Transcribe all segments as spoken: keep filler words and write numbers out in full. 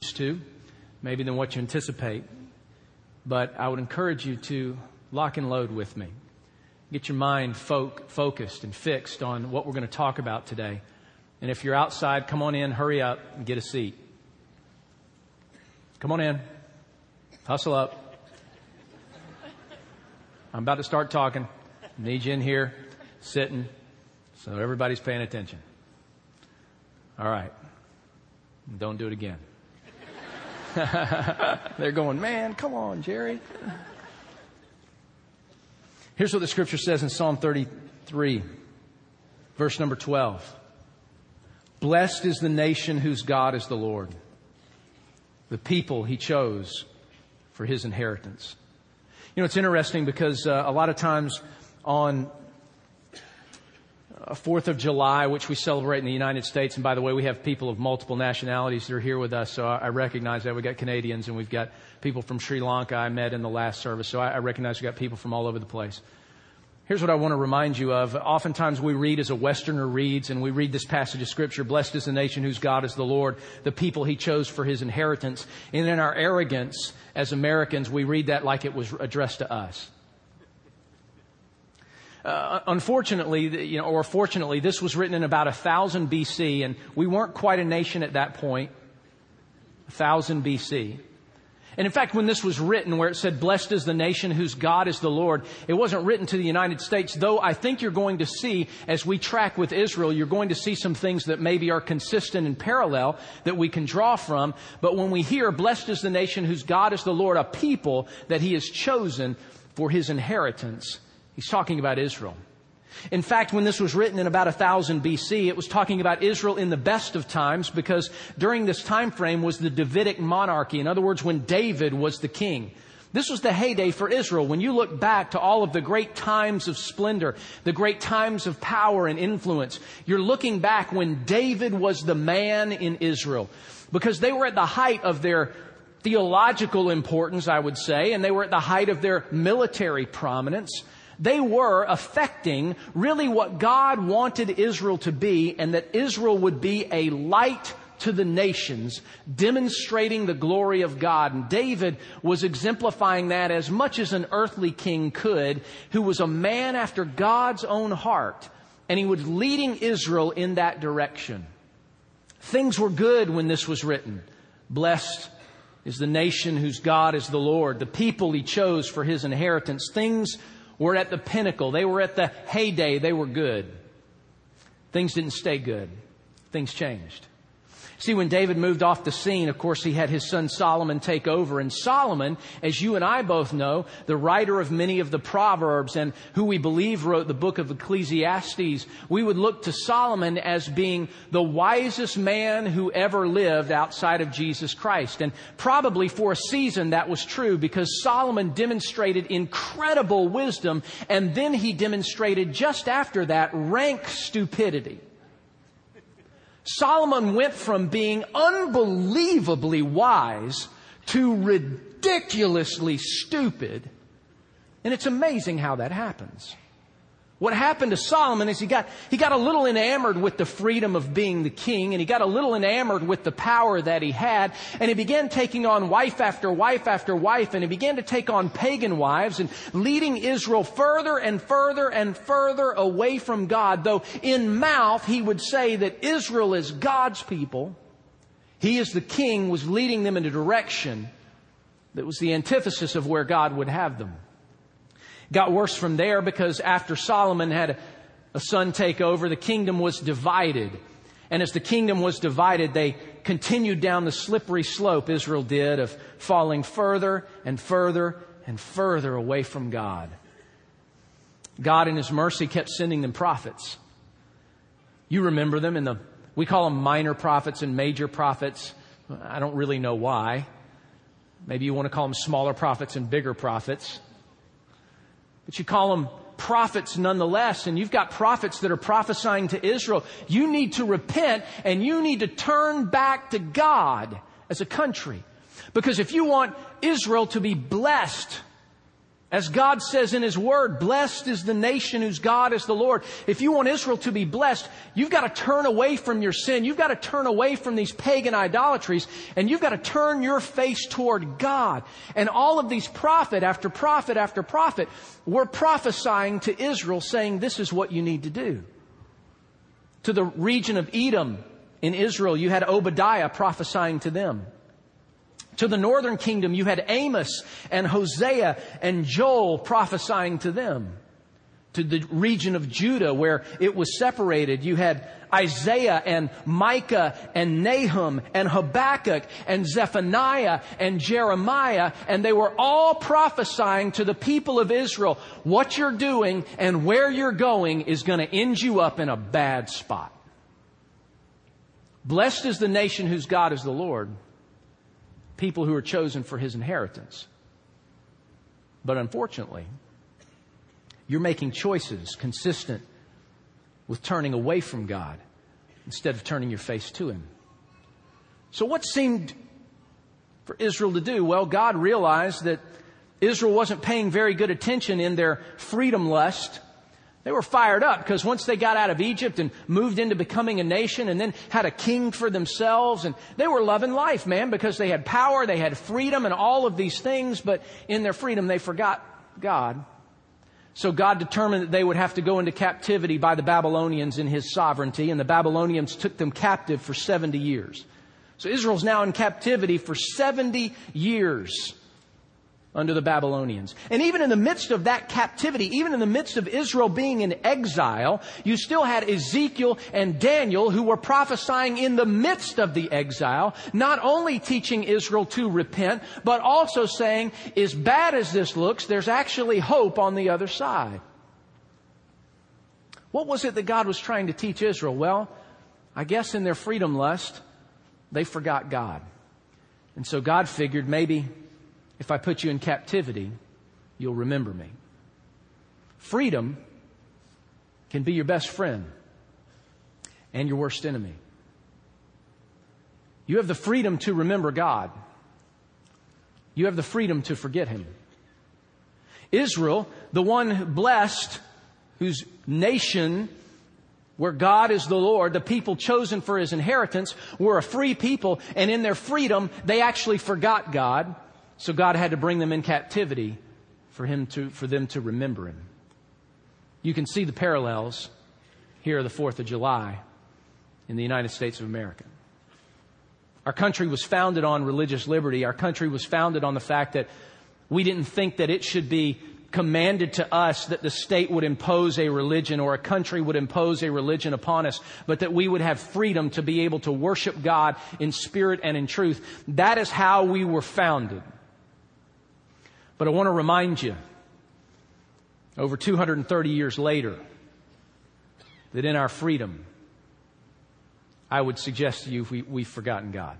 to, maybe than what you anticipate. But I would encourage you to lock and load with me. Get your mind fo- focused and fixed on what we're going to talk about today. And if you're outside, come on in, hurry up, and get a seat. Come on in. Hustle up. I'm about to start talking. Need you in here, sitting, so everybody's paying attention. All right. Don't do it again. They're going, man, come on, Jerry. Here's what the scripture says in Psalm thirty-three, verse number twelve. Blessed is the nation whose God is the Lord, the people he chose for his inheritance. You know, it's interesting because uh, a lot of times on fourth of July, which we celebrate in the United States, and by the way, we have people of multiple nationalities that are here with us, so I recognize that. We've got Canadians and we've got people from Sri Lanka I met in the last service, so I recognize we've got people from all over the place. Here's what I want to remind you of. Oftentimes we read as a Westerner reads, and we read this passage of Scripture, blessed is the nation whose God is the Lord, the people he chose for his inheritance. And in our arrogance as Americans, we read that like it was addressed to us. Uh, unfortunately, you know, or fortunately, this was written in about one thousand B C, and we weren't quite a nation at that point. one thousand B C. And in fact, when this was written, where it said, blessed is the nation whose God is the Lord, it wasn't written to the United States, though I think you're going to see, as we track with Israel, you're going to see some things that maybe are consistent and parallel that we can draw from. But when we hear, blessed is the nation whose God is the Lord, a people that he has chosen for his inheritance, he's talking about Israel. In fact, when this was written in about one thousand B C, it was talking about Israel in the best of times, because during this time frame was the Davidic monarchy. In other words, when David was the king. This was the heyday for Israel. When you look back to all of the great times of splendor, the great times of power and influence, you're looking back when David was the man in Israel, because they were at the height of their theological importance, I would say, and they were at the height of their military prominence. They were affecting really what God wanted Israel to be, and that Israel would be a light to the nations, demonstrating the glory of God. And David was exemplifying that as much as an earthly king could, who was a man after God's own heart, and he was leading Israel in that direction. Things were good when this was written. Blessed is the nation whose God is the Lord, the people he chose for his inheritance. Things were at the pinnacle. They were at the heyday. They were good. Things didn't stay good. Things changed. See, when David moved off the scene, of course, he had his son Solomon take over. And Solomon, as you and I both know, the writer of many of the Proverbs, and who we believe wrote the book of Ecclesiastes, we would look to Solomon as being the wisest man who ever lived outside of Jesus Christ. And probably for a season that was true, because Solomon demonstrated incredible wisdom, and then he demonstrated just after that rank stupidity. Solomon went from being unbelievably wise to ridiculously stupid. And it's amazing how that happens. What happened to Solomon is he got, he got a little enamored with the freedom of being the king, and he got a little enamored with the power that he had, and he began taking on wife after wife after wife, and he began to take on pagan wives and leading Israel further and further and further away from God. Though in mouth he would say that Israel is God's people, he as the king was leading them in a direction that was the antithesis of where God would have them. Got worse from there, because after Solomon had a son take over, the kingdom was divided. And as the kingdom was divided, they continued down the slippery slope, Israel did, of falling further and further and further away from God. God in his mercy kept sending them prophets. You remember them in the, we call them minor prophets and major prophets. I don't really know why. Maybe you want to call them smaller prophets and bigger prophets. But you call them prophets nonetheless, and you've got prophets that are prophesying to Israel. You need to repent, and you need to turn back to God as a country. Because if you want Israel to be blessed, As God says in His Word, blessed is the nation whose God is the Lord. If you want Israel to be blessed, you've got to turn away from your sin. You've got to turn away from these pagan idolatries, and you've got to turn your face toward God. And all of these prophet after prophet after prophet were prophesying to Israel, saying, this is what you need to do. To the region of Edom in Israel, you had Obadiah prophesying to them. To the northern kingdom, you had Amos and Hosea and Joel prophesying to them. To the region of Judah, where it was separated, you had Isaiah and Micah and Nahum and Habakkuk and Zephaniah and Jeremiah, and they were all prophesying to the people of Israel, what you're doing and where you're going is going to end you up in a bad spot. Blessed is the nation whose God is the Lord. People who are chosen for His inheritance. But unfortunately, you're making choices consistent with turning away from God instead of turning your face to Him. So what seemed for Israel to do? Well, God realized that Israel wasn't paying very good attention in their freedom lust. They were fired up because once they got out of Egypt and moved into becoming a nation and then had a king for themselves, and they were loving life, man, because they had power, they had freedom and all of these things, but in their freedom they forgot God. So God determined that they would have to go into captivity by the Babylonians in His sovereignty, and the Babylonians took them captive for seventy years. So Israel's now in captivity for seventy years. Under the Babylonians. And even in the midst of that captivity, even in the midst of Israel being in exile, you still had Ezekiel and Daniel who were prophesying in the midst of the exile, not only teaching Israel to repent, but also saying, as bad as this looks, there's actually hope on the other side. What was it that God was trying to teach Israel? Well, I guess in their freedom lust, they forgot God. And so God figured maybe if I put you in captivity, you'll remember me. Freedom can be your best friend and your worst enemy. You have the freedom to remember God. You have the freedom to forget Him. Israel, the one blessed, whose nation, where God is the Lord, the people chosen for His inheritance, were a free people, and in their freedom, they actually forgot God. So God had to bring them in captivity for him to, for them to remember Him. You can see the parallels here of the fourth of July in the United States of America. Our country was founded on religious liberty. Our country was founded on the fact that we didn't think that it should be commanded to us that the state would impose a religion or a country would impose a religion upon us, but that we would have freedom to be able to worship God in spirit and in truth. That is how we were founded. But I want to remind you, over two hundred thirty years later, that in our freedom, I would suggest to you we, we've forgotten God.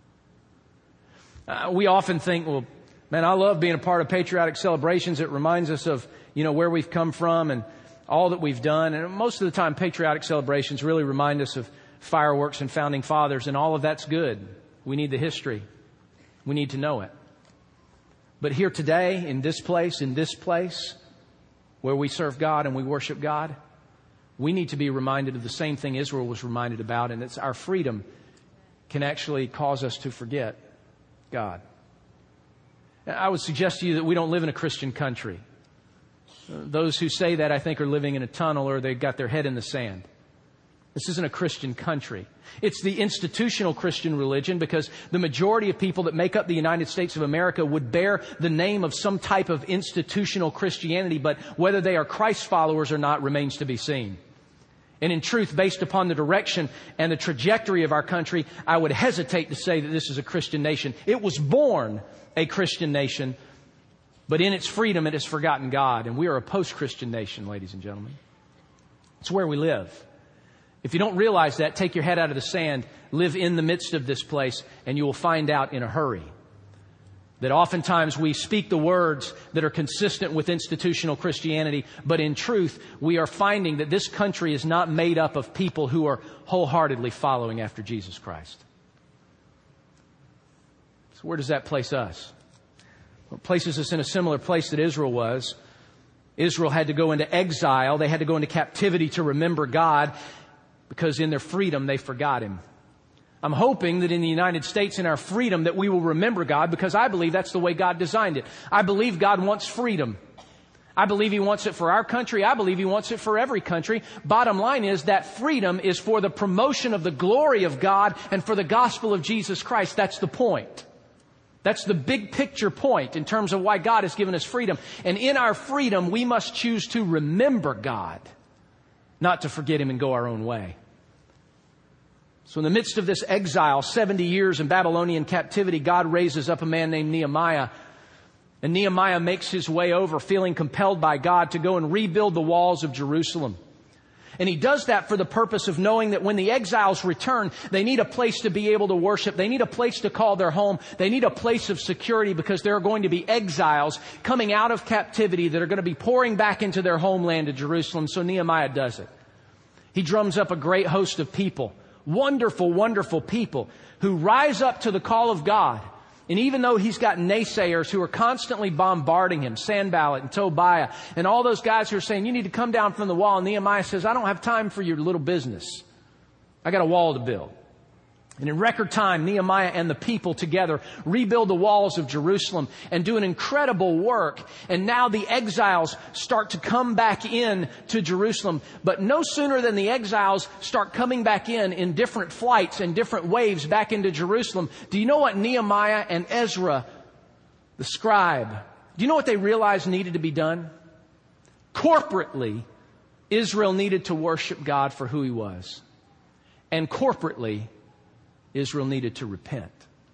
Uh, we often think, well, man, I love being a part of patriotic celebrations. It reminds us of, you know, where we've come from and all that we've done. And most of the time, patriotic celebrations really remind us of fireworks and founding fathers, and all of that's good. We need the history. We need to know it. But here today, in this place, in this place, where we serve God and we worship God, we need to be reminded of the same thing Israel was reminded about, and it's our freedom can actually cause us to forget God. I would suggest to you that we don't live in a Christian country. Those who say that, I think, are living in a tunnel or they've got their head in the sand. This isn't a Christian country. It's the institutional Christian religion, because the majority of people that make up the United States of America would bear the name of some type of institutional Christianity, but whether they are Christ followers or not remains to be seen. And in truth, based upon the direction and the trajectory of our country, I would hesitate to say that this is a Christian nation. It was born a Christian nation, but in its freedom it has forgotten God. And we are a post-Christian nation, ladies and gentlemen. It's where we live. If you don't realize that, take your head out of the sand, live in the midst of this place, and you will find out in a hurry that oftentimes we speak the words that are consistent with institutional Christianity, but in truth, we are finding that this country is not made up of people who are wholeheartedly following after Jesus Christ. So where does that place us? It places us in a similar place that Israel was. Israel had to go into exile. They had to go into captivity to remember God because in their freedom they forgot Him. I'm hoping that in the United States, in our freedom, that we will remember God because I believe that's the way God designed it. I believe God wants freedom. I believe He wants it for our country. I believe He wants it for every country. Bottom line is that freedom is for the promotion of the glory of God and for the gospel of Jesus Christ. That's the point. That's the big picture point in terms of why God has given us freedom. And in our freedom, we must choose to remember God, not to forget Him and go our own way. So in the midst of this exile, seventy years in Babylonian captivity, God raises up a man named Nehemiah. And Nehemiah makes his way over, feeling compelled by God to go and rebuild the walls of Jerusalem. And he does that for the purpose of knowing that when the exiles return, they need a place to be able to worship. They need a place to call their home. They need a place of security because there are going to be exiles coming out of captivity that are going to be pouring back into their homeland of Jerusalem. So Nehemiah does it. He drums up a great host of people, wonderful, wonderful people who rise up to the call of God. And even though he's got naysayers who are constantly bombarding him, Sanballat and Tobiah, and all those guys who are saying, you need to come down from the wall. And Nehemiah says, I don't have time for your little business. I got a wall to build. And in record time, Nehemiah and the people together rebuild the walls of Jerusalem and do an incredible work. And now the exiles start to come back in to Jerusalem. But no sooner than the exiles start coming back in in different flights and different waves back into Jerusalem, do you know what Nehemiah and Ezra, the scribe, do you know what they realized needed to be done? Corporately, Israel needed to worship God for who He was. And corporately, Israel needed to repent.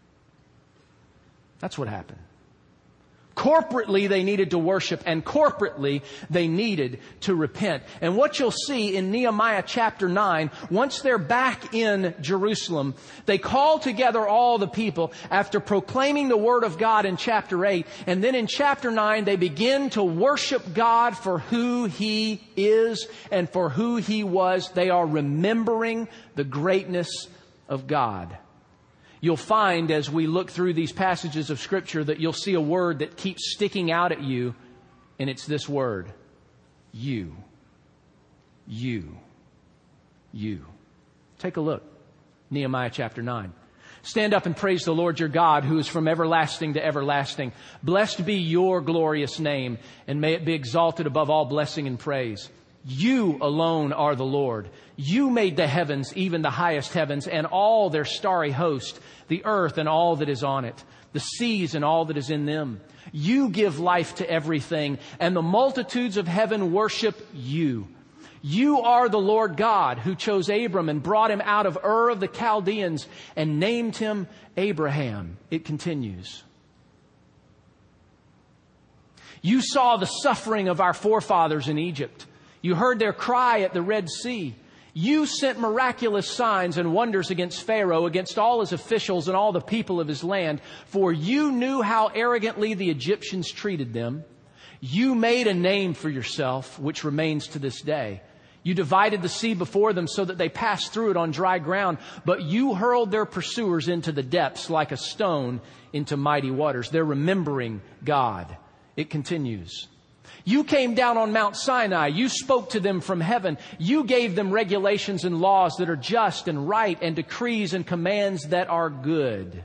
That's what happened. Corporately, they needed to worship, and corporately, they needed to repent. And what you'll see in Nehemiah chapter nine, once they're back in Jerusalem, they call together all the people after proclaiming the Word of God in chapter eight. And then in chapter nine, they begin to worship God for who He is and for who He was. They are remembering the greatness of God. You'll find as we look through these passages of Scripture that you'll see a word that keeps sticking out at you, and it's this word. You. You. You. Take a look. Nehemiah chapter nine. Stand up and praise the Lord your God, who is from everlasting to everlasting. Blessed be your glorious name, and may it be exalted above all blessing and praise. You alone are the Lord. You made the heavens, even the highest heavens, and all their starry host, the earth and all that is on it, the seas and all that is in them. You give life to everything, and the multitudes of heaven worship you. You are the Lord God who chose Abram and brought him out of Ur of the Chaldeans and named him Abraham. It continues. You saw the suffering of our forefathers in Egypt. You heard their cry at the Red Sea. You sent miraculous signs and wonders against Pharaoh, against all his officials and all the people of his land, for you knew how arrogantly the Egyptians treated them. You made a name for yourself, which remains to this day. You divided the sea before them so that they passed through it on dry ground, but you hurled their pursuers into the depths like a stone into mighty waters. They're remembering God. It continues. You came down on Mount Sinai. You spoke to them from heaven. You gave them regulations and laws that are just and right and decrees and commands that are good.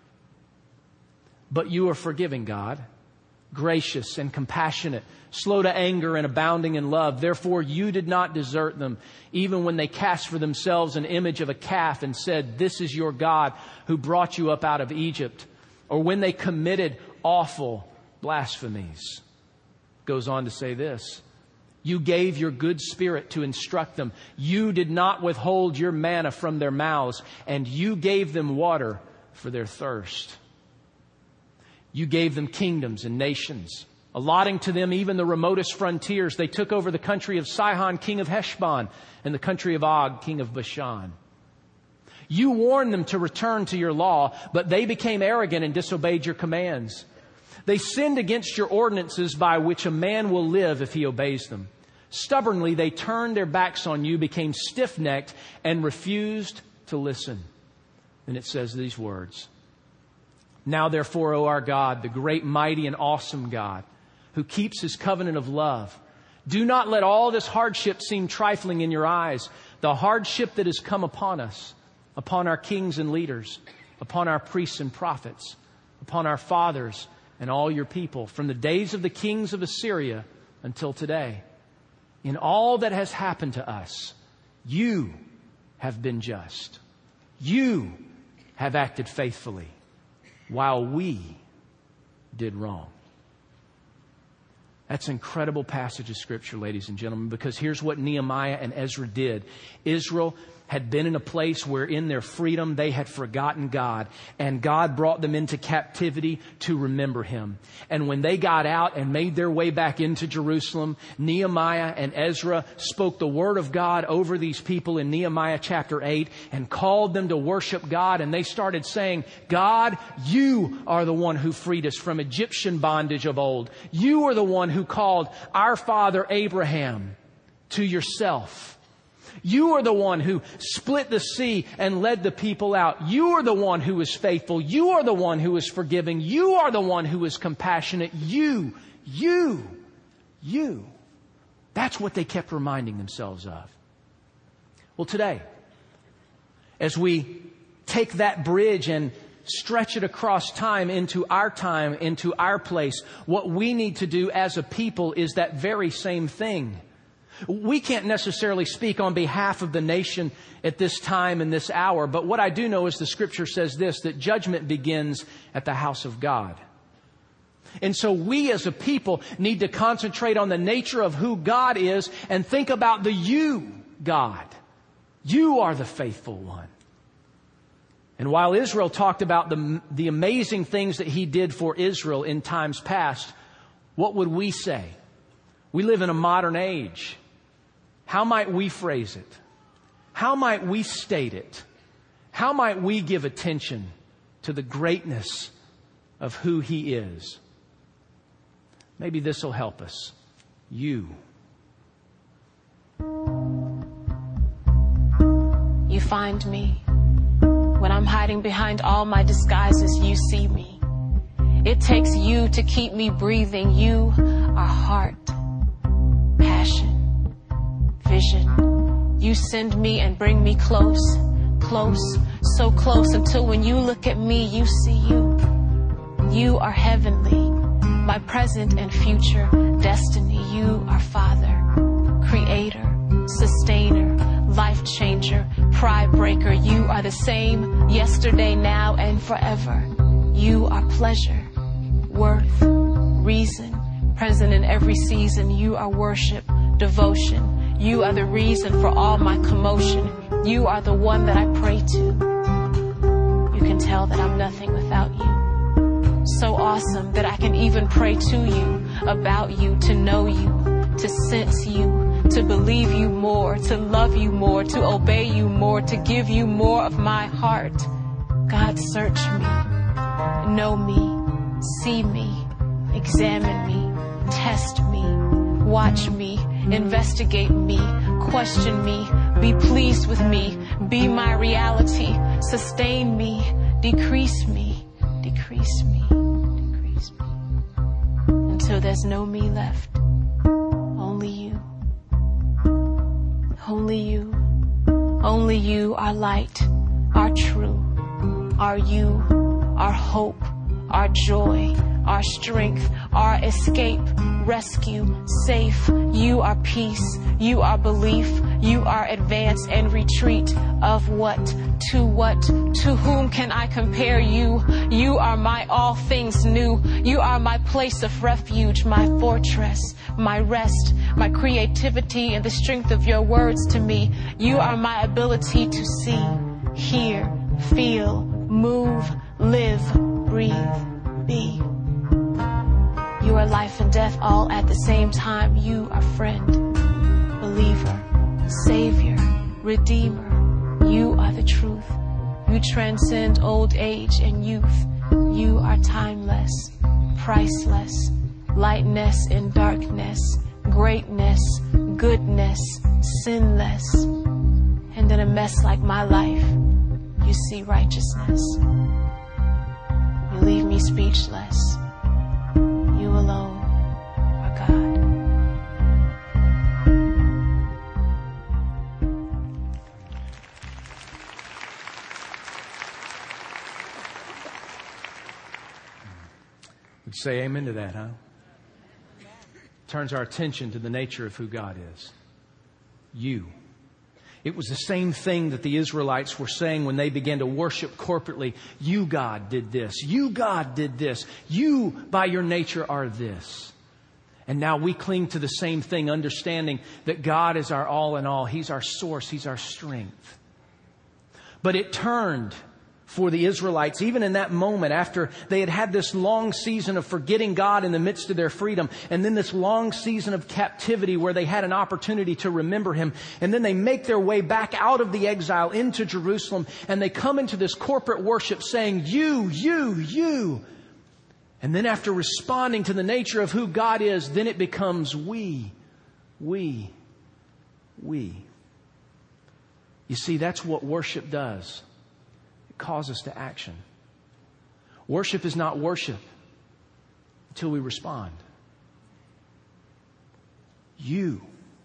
But you are forgiving, God, gracious and compassionate, slow to anger and abounding in love. Therefore, you did not desert them, even when they cast for themselves an image of a calf and said, this is your God who brought you up out of Egypt. Or when they committed awful blasphemies. Goes on to say this. You gave your good spirit to instruct them. You did not withhold your manna from their mouths, and you gave them water for their thirst. You gave them kingdoms and nations, allotting to them even the remotest frontiers. They took over the country of Sihon, king of Heshbon, and the country of Og, king of Bashan. You warned them to return to your law, but they became arrogant and disobeyed your commands. They sinned against your ordinances by which a man will live if he obeys them. Stubbornly, they turned their backs on you, became stiff-necked, and refused to listen. And it says these words. Now therefore, O our God, the great, mighty, and awesome God, who keeps his covenant of love, do not let all this hardship seem trifling in your eyes, the hardship that has come upon us, upon our kings and leaders, upon our priests and prophets, upon our fathers and all your people, from the days of the kings of Assyria until today. In all that has happened to us, you have been just. You have acted faithfully, while we did wrong. That's an incredible passage of Scripture, ladies and gentlemen, because here's what Nehemiah and Ezra did. Israel had been in a place where in their freedom they had forgotten God, and God brought them into captivity to remember Him. And when they got out and made their way back into Jerusalem, Nehemiah and Ezra spoke the word of God over these people in Nehemiah chapter eight and called them to worship God. And they started saying, God, you are the one who freed us from Egyptian bondage of old. You are the one who called our father Abraham to yourself. You are the one who split the sea and led the people out. You are the one who is faithful. You are the one who is forgiving. You are the one who is compassionate. You, you, you. That's what they kept reminding themselves of. Well, today, as we take that bridge and stretch it across time into our time, into our place, what we need to do as a people is that very same thing. We can't necessarily speak on behalf of the nation at this time and this hour, but what I do know is the Scripture says this, that judgment begins at the house of God. And so we as a people need to concentrate on the nature of who God is and think about the you, God. You are the faithful one. And while Israel talked about the, the amazing things that He did for Israel in times past, what would we say? We live in a modern age. How might we phrase it? How might we state it? How might we give attention to the greatness of who He is? Maybe this will help us. You. You find me. When I'm hiding behind all my disguises, you see me. It takes you to keep me breathing. You are heart, passion, vision. You send me and bring me close, close, so close until when you look at me, you see you. You are heavenly, my present and future destiny. You are Father, Creator, Sustainer, life changer, pride breaker. You are the same yesterday, now, and forever. You are pleasure, worth, reason, present in every season. You are worship, devotion. You are the reason for all my commotion. You are the one that I pray to. You can tell that I'm nothing without you. So awesome that I can even pray to you, about you, to know you, to sense you, to believe you more, to love you more, to obey you more, to give you more of my heart. God, search me, know me, see me, examine me, test me, watch me, investigate me, question me, be pleased with me, be my reality, sustain me, decrease me, decrease me, decrease me, until there's no me left, only you, only you, only you, our light, our true, our you, our hope, our joy, our strength, our escape, rescue, safe. You are peace. You are belief. You are advance and retreat. Of what? To what? To whom can I compare you? You are my all things new. You are my place of refuge, my fortress, my rest, my creativity, and the strength of your words to me. You are my ability to see, hear, feel, move, live, breathe, be. You are life and death all at the same time. You are friend, believer, savior, redeemer. You are the truth. You transcend old age and youth. You are timeless, priceless, lightness in darkness, greatness, goodness, sinless. And in a mess like my life, you see righteousness. You leave speechless. You alone are God. Would you say amen to that, huh? Turns our attention to the nature of who God is. You. It was the same thing that the Israelites were saying when they began to worship corporately. You, God, did this. You, God, did this. You, by your nature, are this. And now we cling to the same thing, understanding that God is our all in all. He's our source. He's our strength. But it turned for the Israelites, even in that moment after they had had this long season of forgetting God in the midst of their freedom, and then this long season of captivity where they had an opportunity to remember Him, and then they make their way back out of the exile into Jerusalem, and they come into this corporate worship saying, you, you, you. And then after responding to the nature of who God is, then it becomes we, we, we. You see, that's what worship does. Cause us to action. Worship is not worship until we respond. You,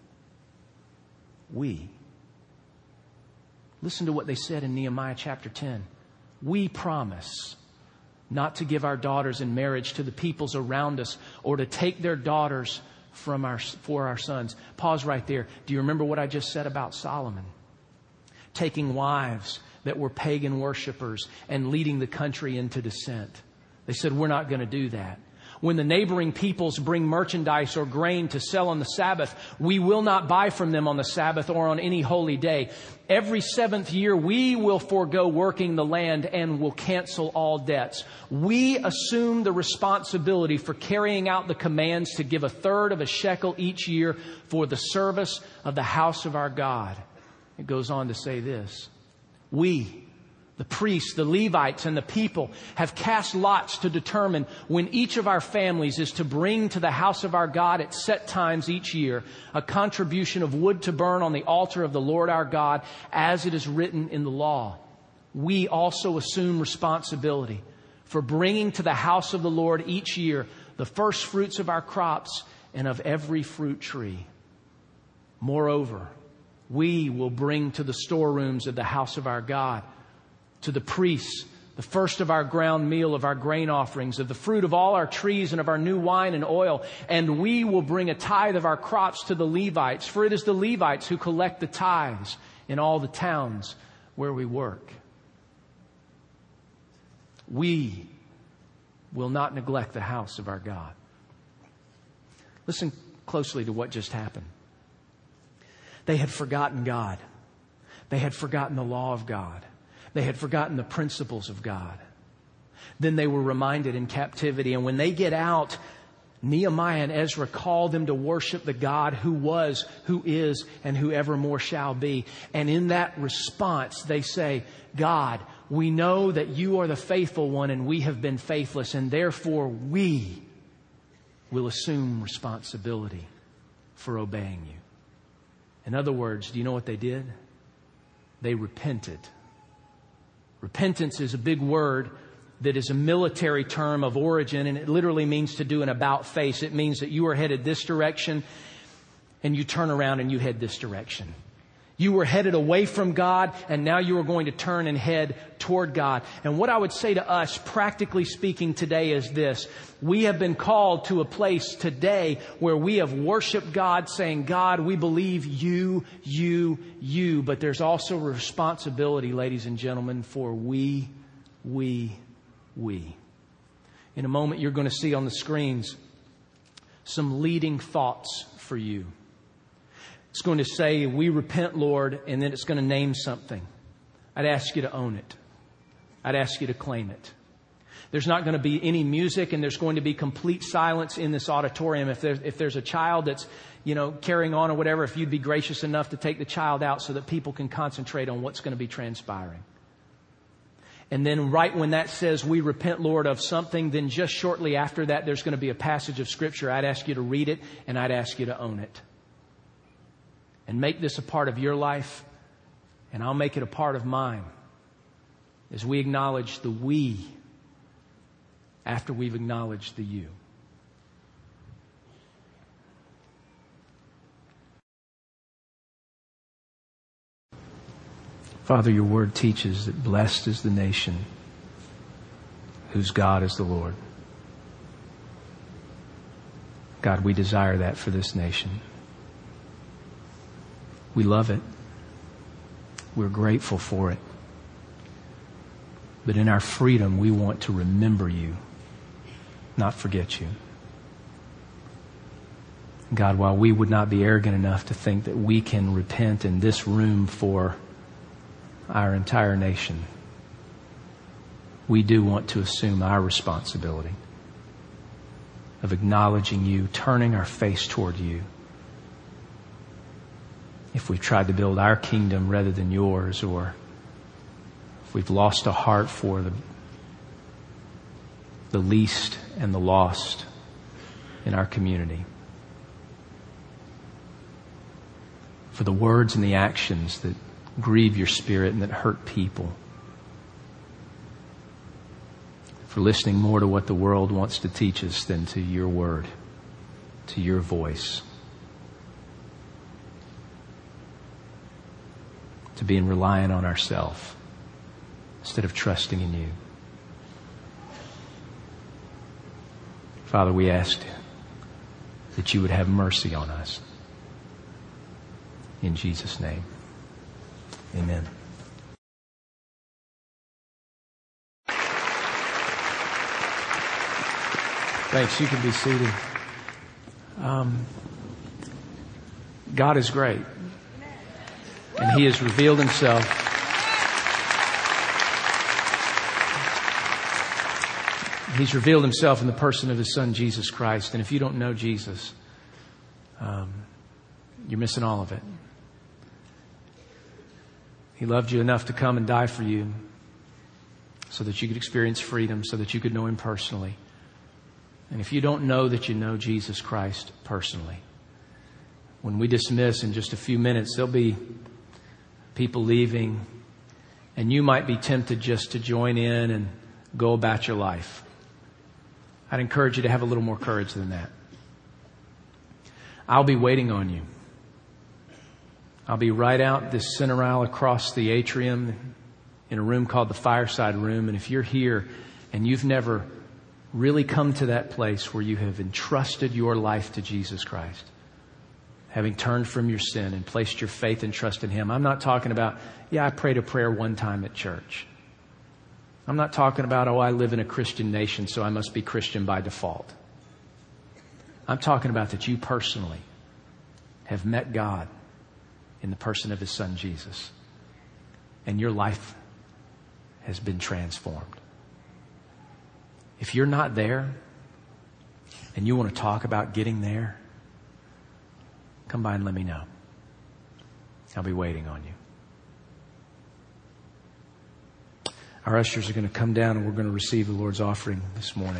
we. Listen to what they said in Nehemiah chapter ten. We promise not to give our daughters in marriage to the peoples around us or to take their daughters from our, for our sons. Pause right there. Do you remember what I just said about Solomon? Taking wives that were pagan worshipers and leading the country into descent. They said, we're not going to do that. When the neighboring peoples bring merchandise or grain to sell on the Sabbath, we will not buy from them on the Sabbath or on any holy day. Every seventh year, we will forego working the land and will cancel all debts. We assume the responsibility for carrying out the commands to give a third of a shekel each year for the service of the house of our God. It goes on to say this. We, the priests, the Levites, and the people have cast lots to determine when each of our families is to bring to the house of our God at set times each year a contribution of wood to burn on the altar of the Lord our God, as it is written in the law. We also assume responsibility for bringing to the house of the Lord each year the first fruits of our crops and of every fruit tree. Moreover, we will bring to the storerooms of the house of our God, to the priests, the first of our ground meal, of our grain offerings, of the fruit of all our trees, and of our new wine and oil. And we will bring a tithe of our crops to the Levites, for it is the Levites who collect the tithes in all the towns where we work. We will not neglect the house of our God. Listen closely to what just happened. They had forgotten God. They had forgotten the law of God. They had forgotten the principles of God. Then they were reminded in captivity. And when they get out, Nehemiah and Ezra call them to worship the God who was, who is, and who evermore shall be. And in that response, they say, God, we know that you are the faithful one and we have been faithless. And therefore we will assume responsibility for obeying you. In other words, do you know what they did? They repented. Repentance is a big word that is a military term of origin, and it literally means to do an about face. It means that you are headed this direction and you turn around and you head this direction. You were headed away from God, and now you are going to turn and head toward God. And what I would say to us, practically speaking today, is this. We have been called to a place today where we have worshiped God, saying, God, we believe you, you, you. But there's also a responsibility, ladies and gentlemen, for we, we, we. In a moment, you're going to see on the screens some leading thoughts for you. It's going to say, we repent, Lord, and then it's going to name something. I'd ask you to own it. I'd ask you to claim it. There's not going to be any music, and there's going to be complete silence in this auditorium. If there's, if there's a child that's, you know, carrying on or whatever, if you'd be gracious enough to take the child out so that people can concentrate on what's going to be transpiring. And then right when that says, we repent, Lord, of something, then just shortly after that, there's going to be a passage of Scripture. I'd ask you to read it, and I'd ask you to own it. And make this a part of your life, and I'll make it a part of mine as we acknowledge the we after we've acknowledged the you. Father, your word teaches that blessed is the nation whose God is the Lord. God, we desire that for this nation. We love it. We're grateful for it. But in our freedom, we want to remember you, not forget you. God, while we would not be arrogant enough to think that we can repent in this room for our entire nation, we do want to assume our responsibility of acknowledging you, turning our face toward you. If we've tried to build our kingdom rather than yours, or if we've lost a heart for the, the least and the lost in our community, for the words and the actions that grieve your spirit and that hurt people, for listening more to what the world wants to teach us than to your word, to your voice, to being reliant on ourselves instead of trusting in you. Father, we ask that you would have mercy on us. In Jesus' name. Amen. Thanks. You can be seated. Um, God is great. And He has revealed Himself. He's revealed Himself in the person of His Son, Jesus Christ. And if you don't know Jesus, um, you're missing all of it. He loved you enough to come and die for you so that you could experience freedom, so that you could know Him personally. And if you don't know that you know Jesus Christ personally, when we dismiss in just a few minutes, there'll be people leaving, and you might be tempted just to join in and go about your life. I'd encourage you to have a little more courage than that. I'll be waiting on you. I'll be right out this center aisle across the atrium in a room called the Fireside Room. And if you're here and you've never really come to that place where you have entrusted your life to Jesus Christ, having turned from your sin and placed your faith and trust in Him, I'm not talking about, yeah, I prayed a prayer one time at church. I'm not talking about, oh, I live in a Christian nation, so I must be Christian by default. I'm talking about that you personally have met God in the person of His Son, Jesus. And your life has been transformed. If you're not there and you want to talk about getting there, come by and let me know. I'll be waiting on you. Our ushers are going to come down and we're going to receive the Lord's offering this morning.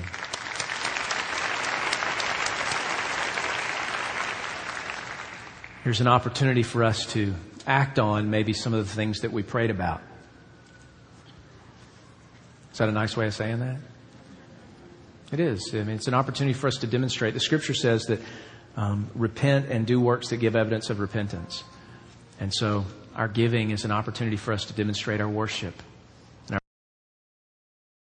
Here's an opportunity for us to act on maybe some of the things that we prayed about. Is that a nice way of saying that? It is. I mean, it's an opportunity for us to demonstrate. The Scripture says that um, repent and do works that give evidence of repentance. And so our giving is an opportunity for us to demonstrate our worship